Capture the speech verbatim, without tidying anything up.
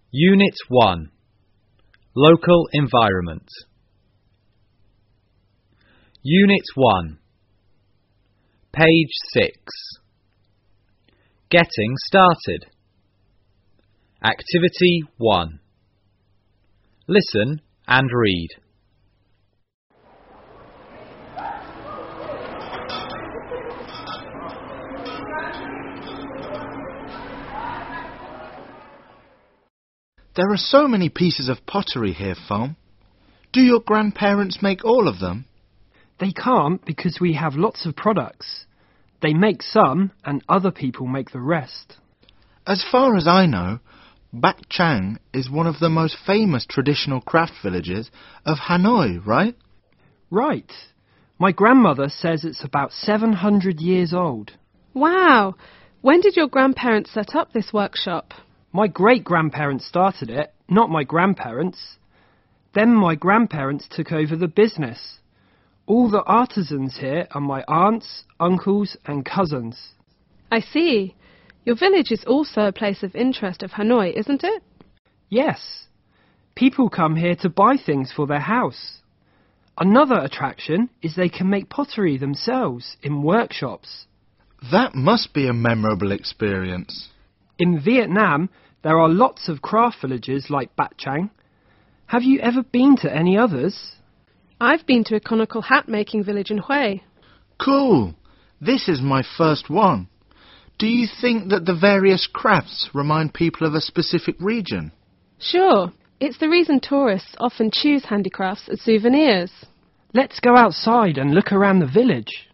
Unit one. Local Environment. Unit one. Page six. Getting started. Activity one. Listen and read. There are so many pieces of pottery here, Foam. Do your grandparents make all of them? They can't because we have lots of products. They make some and other people make the rest. As far as I know, Bát Chang is one of the most famous traditional craft villages of Hanoi, right? Right. My grandmother says it's about seven hundred years old. Wow! When did your grandparents set up this workshop? My great-grandparents started it, not my grandparents. Then my grandparents took over the business. All the artisans here are my aunts, uncles and cousins. I see. Your village is also a place of interest of Hanoi, isn't it? Yes. People come here to buy things for their house. Another attraction is they can make pottery themselves in workshops. That must be a memorable experience. In Vietnam, there are lots of craft villages like Bát Chang. Have you ever been to any others? I've been to a conical hat-making village in Hue. Cool! This is my first one. Do you think that the various crafts remind people of a specific region? Sure. It's the reason tourists often choose handicrafts as souvenirs. Let's go outside and look around the village.